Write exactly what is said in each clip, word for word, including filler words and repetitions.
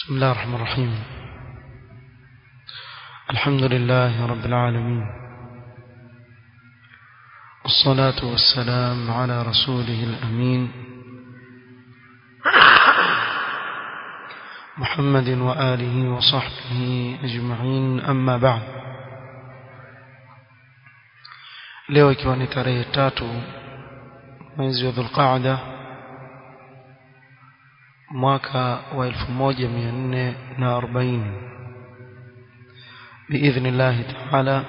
بسم الله الرحمن الرحيم. الحمد لله رب العالمين، والصلاة والسلام على رسوله الأمين محمد وآله وصحبه أجمعين، أما بعد. leo ikiwa ni tarehe tatu mwezi wa Dhulqaada mwaka wa elfu moja mia nne na arobaini biidhnillah ta'ala,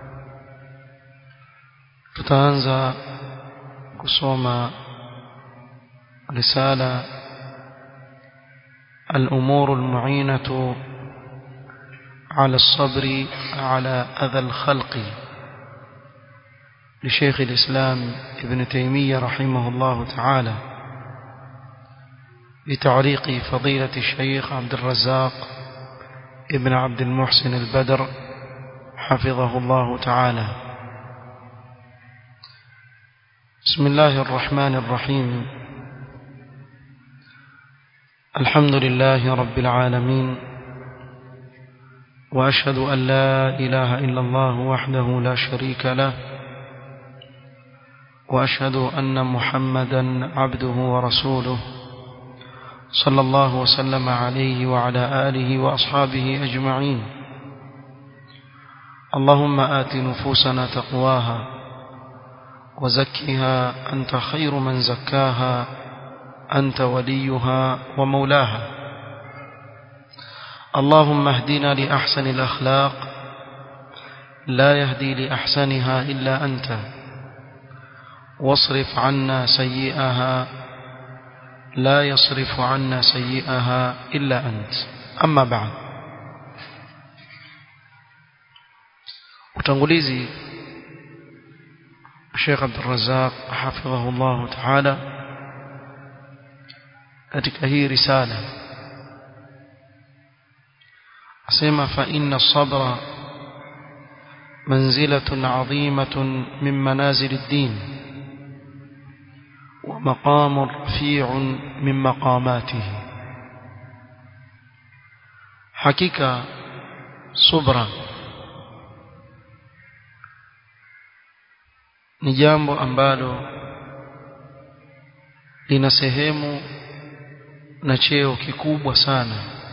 tutaanza kusoma risala الأمور المعينة على الصبر على أذى الخلق لشيخ الإسلام ابن تيمية رحمه الله تعالى، بتعليق فضيلة الشيخ عبد الرزاق ابن عبد المحسن البدر حفظه الله تعالى. بسم الله الرحمن الرحيم. الحمد لله رب العالمين، وأشهد أن لا إله إلا الله وحده لا شريك له، وأشهد أن محمدا عبده ورسوله صلى الله وسلم عليه وعلى آله وأصحابه أجمعين. اللهم آت نفوسنا تقواها وزكها أنت خير من زكاها، أنت وليها ومولاها. اللهم اهدنا لأحسن الأخلاق، لا يهدي لأحسنها إلا أنت، واصرف عنا سيئها، لا يصرف عنا سيئها إلا أنت. أما بعد. utangulizi Sheikh Abdul Razzaq hafidhahu Allah ta'ala katika hii risala asema fa inna as-sabra manzilatun 'azimatun min manazil ad-din wa maqamun rafi'un min maqamatihi. hakika subra ni jambo ambalo lina sehemu na cheo kikubwa sana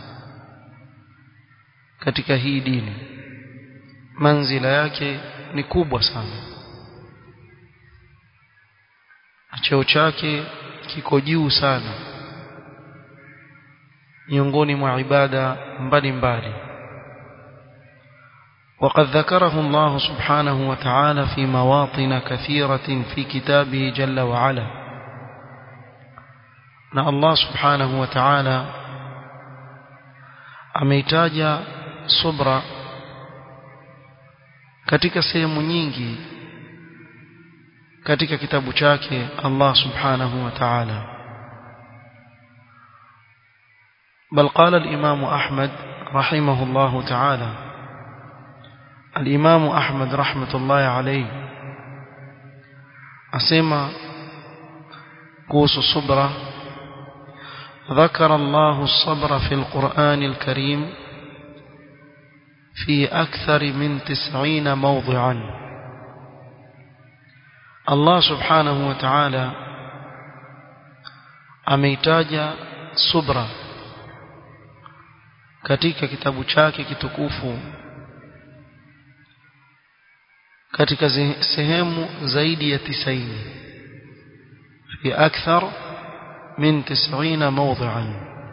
katika hii dini. manzila yake ni kubwa sana, cheo chake kiko juu sana miongoni mwa ibada mbalimbali. وقد ذكره الله سبحانه وتعالى في مواطن كثيرة في كتابه جل وعلا. na Allah subhanahu wa ta'ala ameitaja subra katika sehemu nyingi katika kitabu chake Allah subhanahu wa ta'ala. bal qala al-imam Ahmad rahimahullahu ta'ala, al-imam Ahmad rahmatullahi alayhi asema kuhusu subra: ذكر الله الصبر في القرآن الكريم في أكثر من تسعين موضعا. الله سبحانه وتعالى ameitaja subra katika kitabu chake kitukufu katika sehemu zaidi ya tisaini, fi akthar من تسعين موضعا.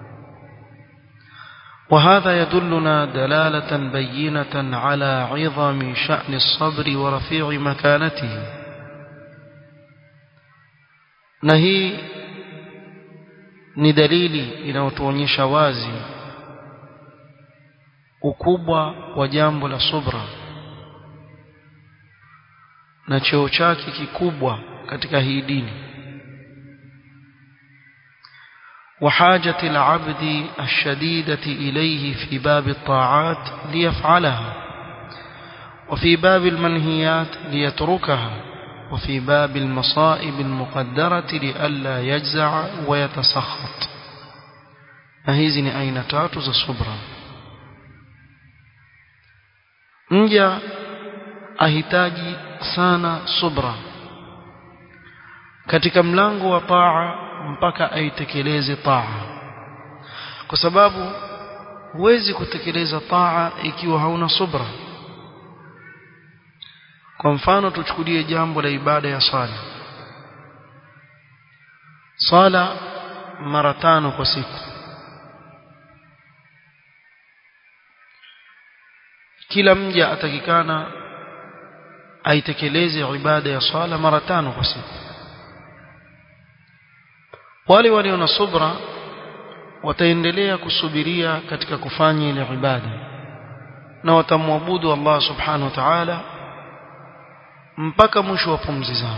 وهذا يدلنا دلالة بينة على عظم شأن الصبر ورفيع مكانته. نهي ni dalili inayotuonyesha wazi ukubwa wa jambo la subra na cheo chake kikubwa katika hii dini, وحاجة العبد الشديدة إليه في باب الطاعات ليفعلها، وفي باب المنهيات ليتركها، وفي باب المصائب المقدرة لئلا يجزع ويتسخط. na hizi ni aina tatu za subra. Mja ahitaji sana subra katika mlango wa taa mpaka aitekeleze taa, kwa sababu huwezi kutekeleza taa ikiwa hauna subra. Kwa mfano tuchukulie jambo la ibada ya sala. Sala mara tano kwa siku. Kila mja atakikana aitekeleze ibada ya sala mara tano kwa siku. Wale walio na subra wataendelea kusubiria katika kufanya ile ibada na watamwabudu Allah subhanahu wa ta'ala mpaka mwisho wa pumzi zao.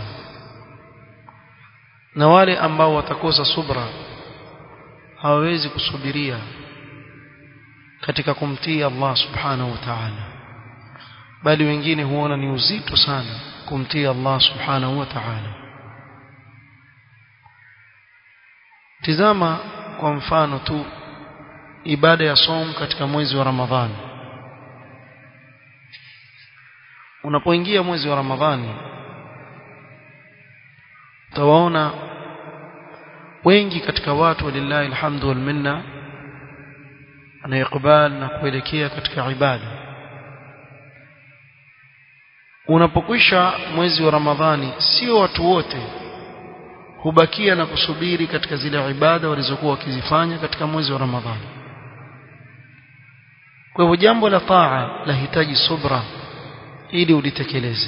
Na wale ambao watakosa subra hawawezi kusubiria katika kumtii Allah subhanahu wa ta'ala, bali wengine huona ni uzito sana kumtii Allah subhanahu wa ta'ala. Tizama kwa mfano tu ibada ya som katika mwezi wa Ramadhani. Unapoingia mwezi wa Ramadhani utawaona wengi katika watu walillahi alhamdu wal minna anayekubal na kuelekea katika ibada. Unapokwisha mwezi wa Ramadhani, sio watu wote hubakia na kusubiri katika zile ibada walizokuwa wakizifanya katika mwezi wa Ramadhani. Kwa hivyo jambo la taa lahitaji subra ili ulitekeleze.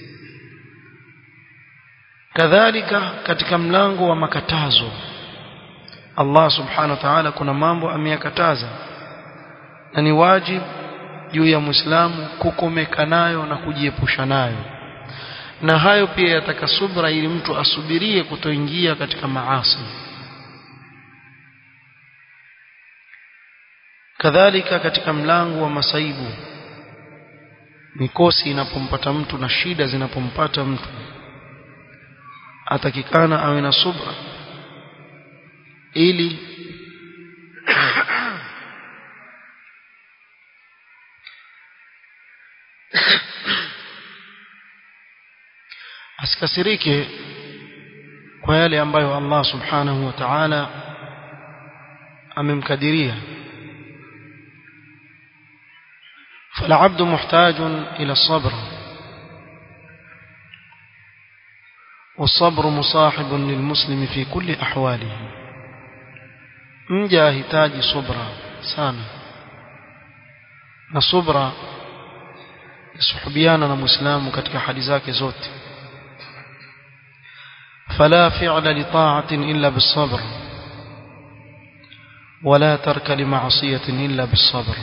Kadhalika katika mlango wa makatazo, Allah subhanahu wa ta'ala kuna mambo ameyakataza na ni wajibu juu ya Muislamu kukomeka nayo na kujiepusha nayo, na hayo pia yataka subra ili mtu asubirie kutoingia katika maasi. Kadhalika katika mlango wa masaibu, mikosi inapompata mtu na shida zinapompata mtu, atakikana awe na subra ili asikasirike kwa yale ambayo Allah subhanahu wa ta'ala amemkadiria. فالعبد محتاج إلى الصبر، والصبر مصاحب للمسلم في كل أحواله. mja hitaji subra sana, na subra yasuhubiana na Muislamu katika hali zake zote. فلا فعل لطاعة إلا بالصبر، ولا ترك لمعصية إلا بالصبر.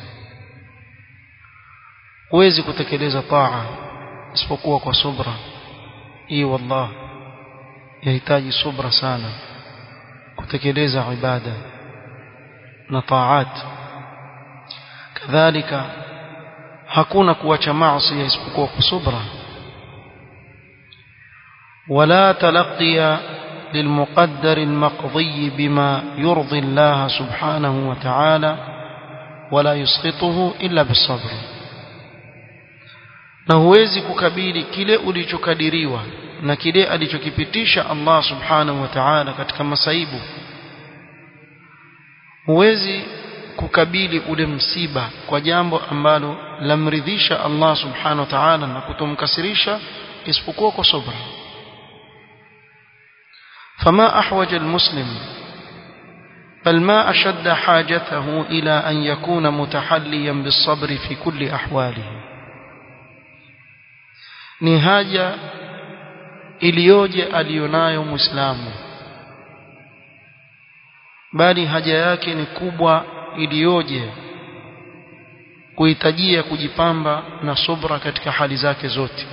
huwezi kutekeleza taa isipokuwa kwa subra. hii wallah yahitaji subra sana kutekeleza ibada na taat. kadhalika hakuna kuacha maasi isipokuwa kwa subra. ولا تلقي للمقدر المقضي بما يرضي الله سبحانه وتعالى ولا يسخطه إلا بالصبر. na huwezi kukabili kile ulichokadiriwa na kile alichokipitisha Allah subhanahu wa ta'ala katika masaibu. huwezi kukabili ule msiba kwa jambo ambalo lamridhisha Allah subhanahu wa ta'ala na kutomkasirisha isipokuwa kwa subra. فما أحوج المسلم بل ما أشد حاجته إلى أن يكون متحليا بالصبر في كل أحواله. ni haja iliyoje alionayo Muislamu, bali haja yake ni kubwa iliyoje kuhitajia kujipamba na subra katika hali zake zote.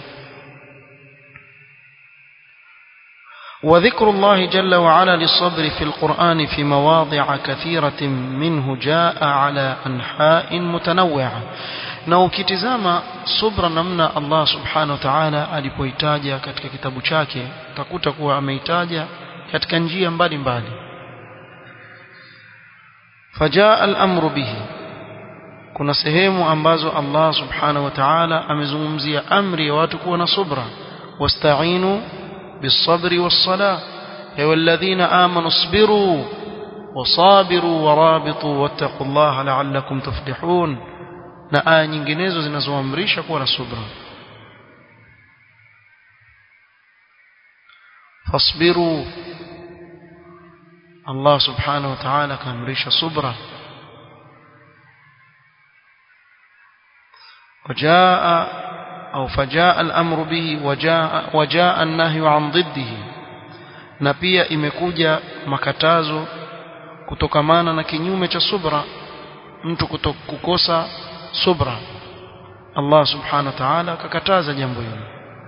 وذكر الله جل وعلا للصبر في القرآن في مواضع كثيرة منه جاء على أنحاء متنوعة. na ukitizama subra namna Allah subhanahu wa ta'ala alipoitaja katika kitabu chake, utakuta kuwa ameitaja katika njia mbalimbali. fajaa al-amru bihi kuna sehemu ambazo Allah subhanahu wa ta'ala amezungumzia amri ya watu kuwa na subra wasta'inu bis-sabri was-salah ya walladhina amanu isbiru wasabiru warabitu wattaqullaha la'allakum tuflihun na aya nyinginezo zinazoamrisha kuwa na subra fasbiru Allah subhanahu wa ta'ala kaamrisha subra وجاء أو فجاء الأمر به وجاء وجاء النهي عن ضده na pia imekuja makatazo kutokamana na kinyume cha subra mtu kukosa subra Allah subhanahu wa ta'ala akakataza jambo hilo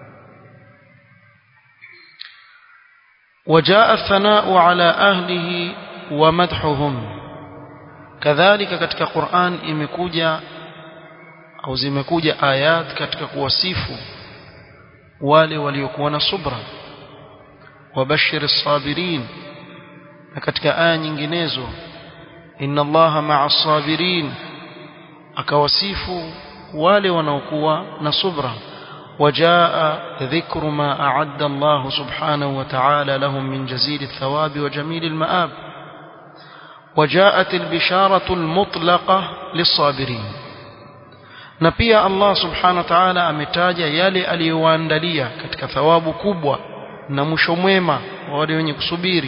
وجاء الثناء على أهله ومدحهم كذلك katika Qur'an imekuja au zimekuja ayat katika kuwasifu wale waliokuwa na subra wabashiris sabirin na katika aya nyinginezo inna Allaha ma'as sabirin akawasifu wale wanaokuwa na subra وجاء ذكر ما أعد الله سبحانه وتعالى لهم من جزيل الثواب وجميل المآب وجاءت البشارة المطلقة للصابرين na pia Allah subhanahu wa ta'ala ametaja yale aliyowaandalia katika thawabu kubwa na mwisho mwema wa wale wenye kusubiri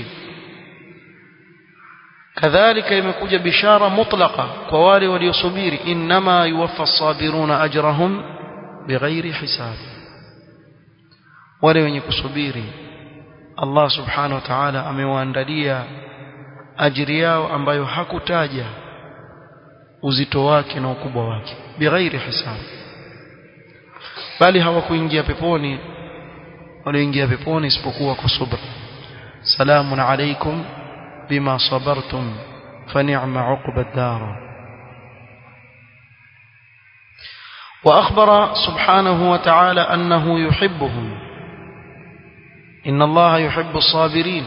kadhalika imekuja bishara mutlaqa kwa wale waliosubiri inma yuwaffa as-sabiruna ajrahum bighairi hisab wale wenye kusubiri Allah subhanahu wa ta'ala amewaandalia ajiri yao ambayo hakutaja uzito wake na ukubwa wake bighairi hisab bali hawakuingia peponi walioingia peponi isipokuwa kwa subra salamun alaykum bima sabartum fa ni'ma 'uqba ad-dar وأخبر سبحانه وتعالى أنه يحبهم إن الله يحب الصابرين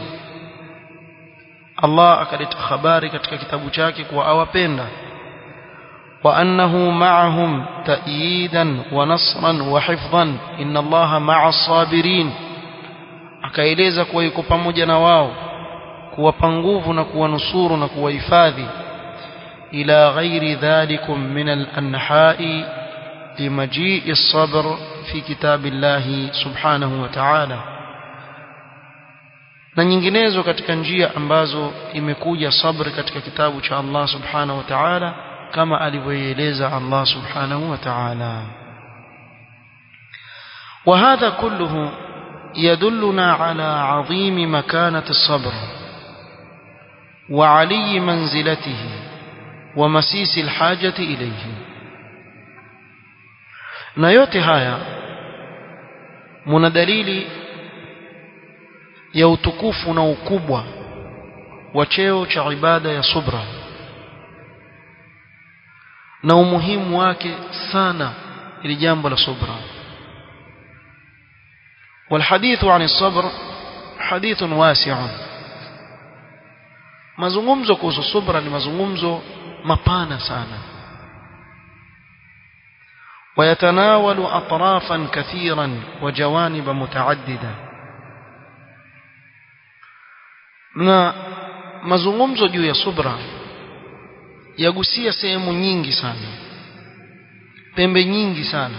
الله أكدت خباري katika kitabu chake kwa awapenda وأنه معهم تأييدا ونصرا وحفظا إن الله مع الصابرين akaeleza kuwa yuko pamoja na wao kuwapa nguvu na kuwanusuru na kuwahifadhi ila ghairi dhalikum min al-anha'i limaji'i as-sabr fi kitabillahi subhanahu wa ta'ala na nyinginezo katika njia ambazo imekuja sabr katika kitabu cha Allah subhanahu wa ta'ala kama alivyoeleza Allah subhanahu wa ta'ala وهذا كله يدلنا على عظيم مكانة الصبر وعلي منزلته ومسيس الحاجة إليه na yote haya muna dalili ya utukufu na ukubwa wa cheo cha ibada ya subra na umuhimu wake sana ili jambo la subra والحديث عن الصبر حديث واسع mazungumzo kuhusu subra ni mazungumzo mapana sana ويتناول أطرافا كثيرا وجوانب متعددة na mazungumzo juu ya subra yagusia sehemu nyingi sana pembe nyingi sana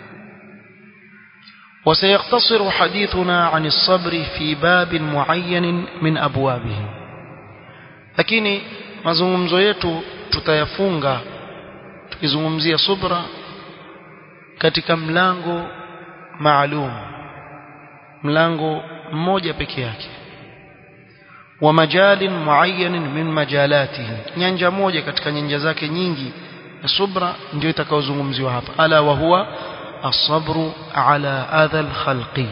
وسيقتصر حديثنا عن الصبر في باب معين من أبوابه lakini mazungumzo yetu tutayafunga tukizungumzia subra katika mlango maalum mlango mmoja peke yake wa majalin muayyan min majalatihi nyanja moja katika nyanja zake nyingi ya subra ndio itakayozungumziwa hapa ala wa huwa as-sabru ala adha al-khalqi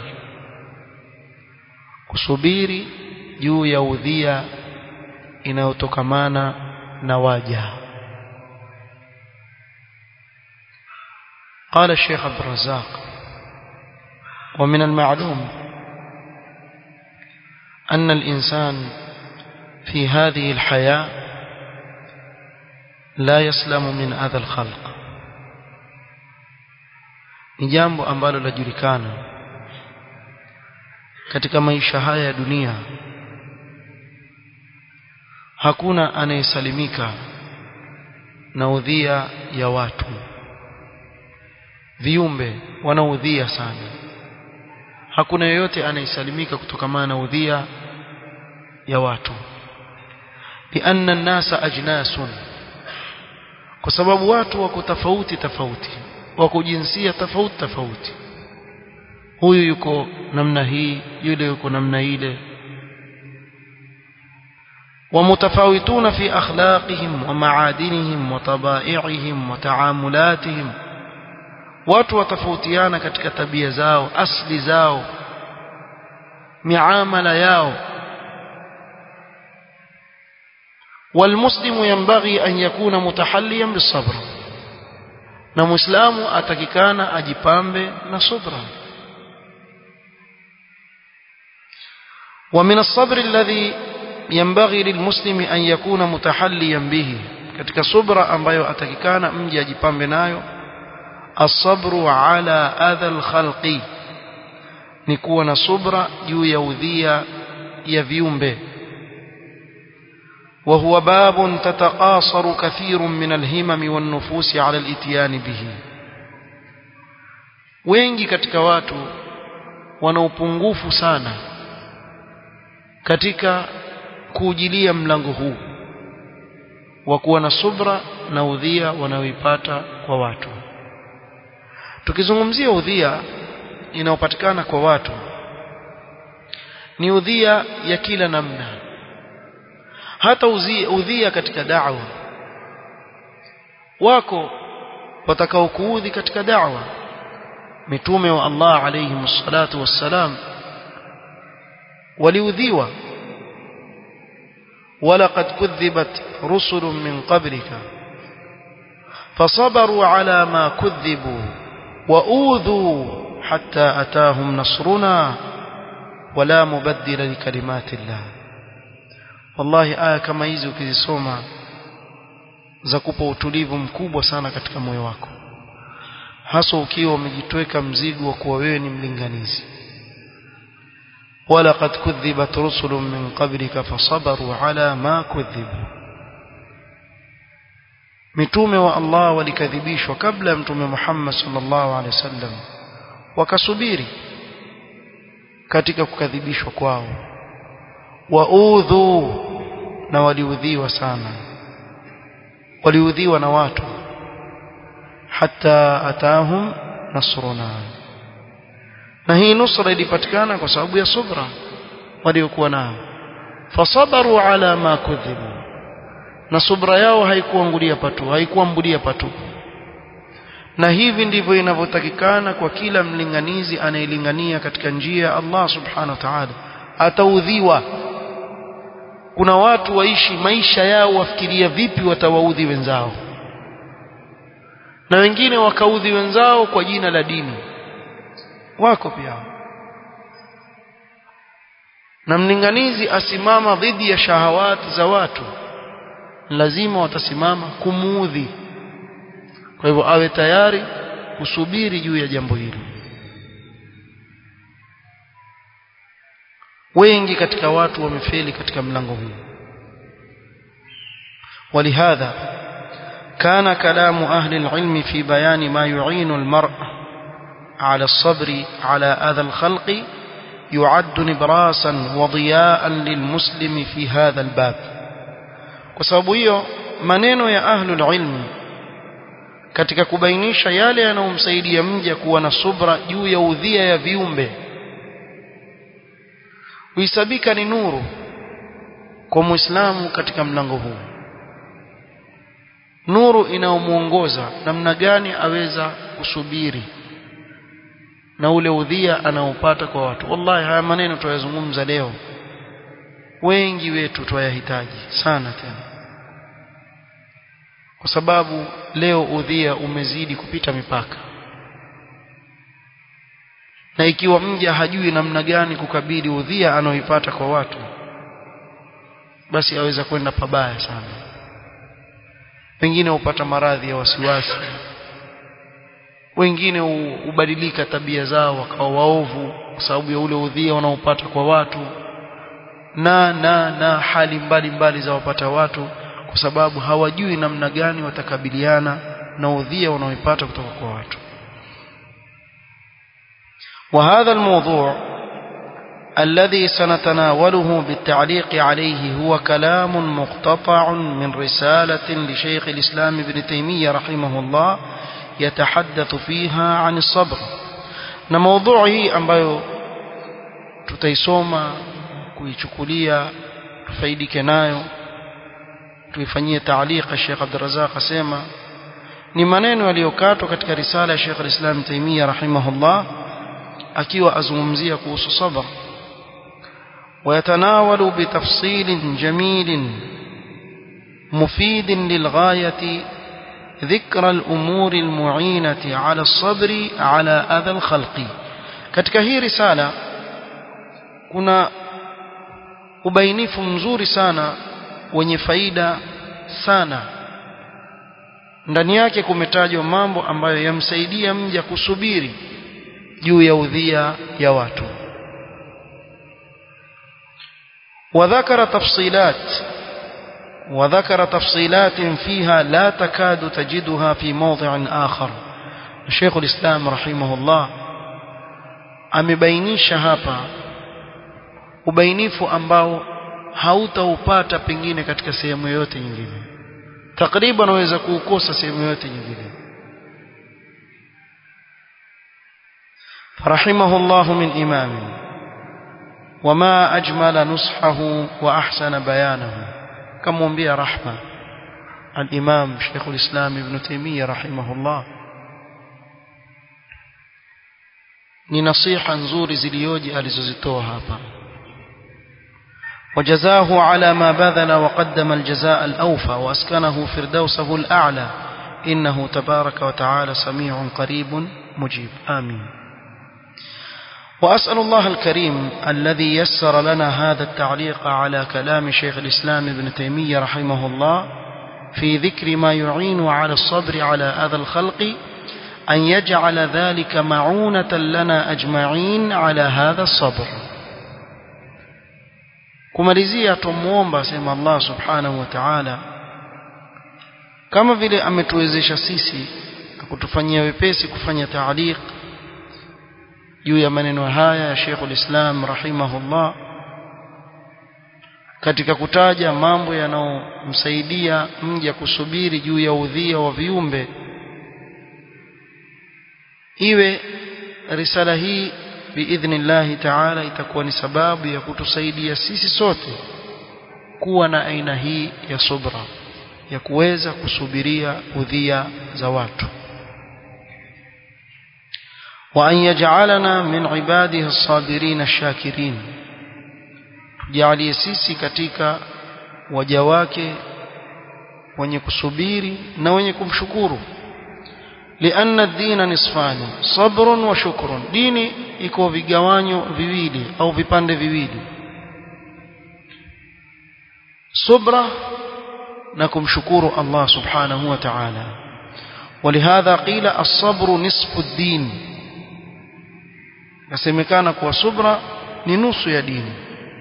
kusubiri juu ya udhia inayotokamana na waja قال الشيخ عبد الرزاق ومن المعلوم أن الإنسان في هذه الحياة la yaslamu min adha al-khalq, ni jambo ambalo lajulikana katika maisha haya ya dunia. Hakuna anayesalimika na udhia ya watu. Viumbe wanaudhia sana. Hakuna yeyote anayesalimika kutokana na udhia ya watu. Lianna an-nasa ajnasun, kwa sababu watu wako tofauti tofauti, wako jinsia tofauti tofauti. Huyu yuko namna hii, yule yuko namna ile. ومتفاوتون في أخلاقهم ومعادنهم وطبائعهم وتعاملاتهم. watu watafautiana katika tabia zao, asli zao, miamala yao. والمسلم ينبغي أن يكون متحليا بالصبر, na muislamu atakikana ajipambe na subra. ومن الصبر الذي ينبغي للمسلم أن يكون متحليا به, katika subra ambayo atakikana mje ajipambe nayo, الصبر على أذى الخلق, ni kuwa na subra juu ya udhia ya viumbe. وهو باب تتقاصر كثير من الهمم والنفوس على الاتيان به. wengi katika watu wana upungufu sana katika kuujilia mlango huu wa kuwa na subra na udhia wanaoipata kwa watu. Tukizungumzia udhia inayopatikana kwa watu, ni udhia ya kila namna. Hata udhia katika da'wa, wako watakao kuudhi katika da'wa. Mitume wa Allah alayhi msalatu wassalam waliudhiwa. ولقد كذبت رسل من قبلك فصبروا على ما كذبوا وأوذوا حتى أتاهم نصرنا ولا مبدل لكلمات الله. والله aya kama hizi ukizisoma zakupa utulivu mkubwa sana katika moyo wako, hasa ukiwa umejitweka mzigo wa kuwa wewe ni mlinganizi. ولقد كذبت رسل من قبلك فصبروا على ما كذبوا. mitume wa Allah walikadhibishwa kabla mtume Muhammad sallallahu alaihi wasallam, wakasubiri katika kukadhibishwa kwao. waudhu, na waliudhiwa sana, waliudhiwa na watu. hatta atahum nasruna, na hii nusra ilipatikana kwa sababu ya subra waliokuwa nayo. fasabaru ala ma kudhibu, na subra yao haikuangulia patu, haikuambulia patu. Na hivi ndivyo inavyotakikana kwa kila mlinganizi anayelingania katika njia ya Allah subhanahu wa ta'ala. Ataudhiwa. Kuna watu waishi maisha yao wafikiria vipi watawaudhi wenzao, na wengine wakaudhi wenzao kwa jina la dini. Wako pia. Na mlinganizi asimama dhidi ya shahawati za watu, lazima watasimama kumuudhi. Kwa hivyo awe tayari kusubiri juu ya jambo hilo. Wengi katika watu wamefeli katika mlango huu. ولهذا كان كلام أهل العلم في بيان ما يعين المرء على الصبر على أذى الخلق يعد نبراسا وضياء للمسلم في هذا الباب. وسبب hiyo maneno ya ahlul ilmi katika kubainisha yale yanayomsaidia mja kuwa na subra juu ya udhia ya viumbe, huisabika ni nuru kwa Muislamu katika mlango huu. Nuru inayomuongoza namna gani aweza kusubiri na ule udhia anaopata kwa watu. Wallahi haya maneno tuyazungumza leo, wengi wetu tuyahitaji sana tena, kwa sababu leo udhia umezidi kupita mipaka. Na ikiwa mja hajui namna gani kukabili udhia anaoipata kwa watu, basi aweza kwenda pabaya sana. wengine hupata maradhi ya wasiwasi, wengine hubadilika tabia zao wakawa waovu kwa sababu ya ule udhia wanaopata kwa watu, na na na hali mbali mbali za wapata watu kwa sababu hawajui namna gani watakabiliana na udhia wanaoipata kutoka kwa watu. وهذا الموضوع الذي سنتناوله بالتعليق عليه هو كلام مقتطع من رسالة لشيخ الإسلام ابن تيمية رحمه الله يتحدث فيها عن الصبر. نموضوعه ambayo tutaisoma kuichukulia tufaidike nayo tuifanyie taaliqa Sheikh Abdul Razzaq asema ni maneno yaliyokatwa katika risala ya Sheikh al-Islam Taimiyya rahimahullah akiwa azungumzia kuhusu sabr. ويتناول بتفصيل جميل مفيد للغاية ذكر الأمور المعينة على الصبر على أذى الخلق. katika hii risala kuna ubainifu mzuri sana wenye faida sana. Ndani yake kumetajwa mambo ambayo yamsaidia mja kusubiri juu ya udhia ya watu. وذكر تفصيلات وذكر تفصيلات فيها لا تكاد تجدها في موضع آخر. الشيخ الإسلام رحمه الله amebainisha hapa ubainifu ambao hautaupata pengine katika sehemu yote nyingine, takriban unaweza kuukosa sehemu yote nyingine. فرحمه الله من إمام وما أجمل نصحه وأحسن بيانه. كم ومبيا رحمة الإمام شيخ الإسلام ابن تيمية رحمه الله ni nasiha nzuri zilioje alizozitoa hapa. وجزاه على ما بذل وقدم الجزاء الأوفى وأسكنه فردوسه الأعلى إنه تبارك وتعالى سميع قريب مجيب. آمين. وأسأل الله الكريم الذي يسر لنا هذا التعليق على كلام شيخ الإسلام ابن تيمية رحمه الله في ذكر ما يعين على الصبر على أذى الخلق أن يجعل ذلك معونة لنا أجمعين على هذا الصبر. kumalizia tumuomba sema Allah subhanahu wa ta'ala kama vile ametuwezesha sisi kutufanyia wepesi kufanya taaliq juu ya maneno haya ya Sheikh al-Islam rahimahullah katika kutaja mambo yanayomsaidia mja kusubiri juu ya udhia wa viumbe, iwe risala hii biidhnillah ta'ala itakuwa ni sababu ya kutusaidia sisi sote kuwa na aina hii ya subra ya kuweza kusubiria udhia za watu. وأن يجعلنا من عباده الصابرين الشاكرين. tujalie sisi katika waja wake wenye kusubiri na wenye kumshukuru. لأن الدين نصفان صبر وشكر. dini iko vigawanyo viwili au vipande viwili, subra na kumshukuru Allah subhanahu wa ta'ala. ولهذا قيل الصبر نصف الدين. nasemekana kuwa subra ni nusu ya dini.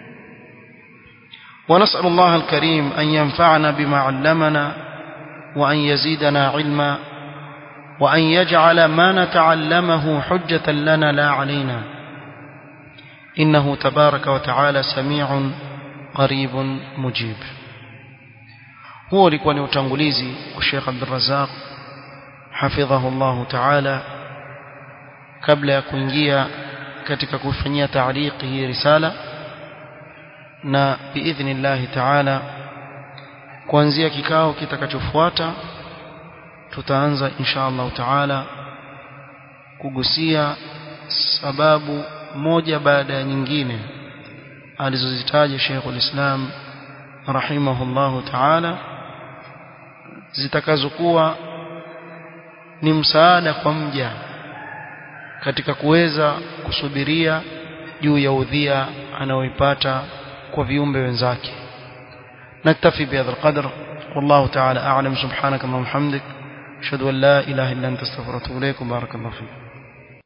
ونسأل الله الكريم أن ينفعنا بما علمنا وأن يزيدنا علما وأن يجعل ما نتعلمه حجة لنا لا علينا إنه تبارك وتعالى سميع قريب مجيب. هو لكوا ni utangulizi wa Sheikh Abdul Razzaq hafidhahu Allah ta'ala kabla ya kuingia katika kufanyia taaliq hii risala, na biidhnillah ta'ala kuanzia kikao kitakachofuata tutaanza insha Allah ta'ala kugusia sababu moja baada ya nyingine alizozitaja Sheikh al-Islam rahimahullah ta'ala zitakazokuwa ni msaada kwa mja katika kuweza kusubiria juu ya udhia anaoipata kwa viumbe wenzake. naktafi bihadha alqadr والله تعالى أعلم. سبحانك اللهم وبحمدك أشهد أن لا إله إلا أنت استغفرك وأتوب إليك وبارك الله فيك.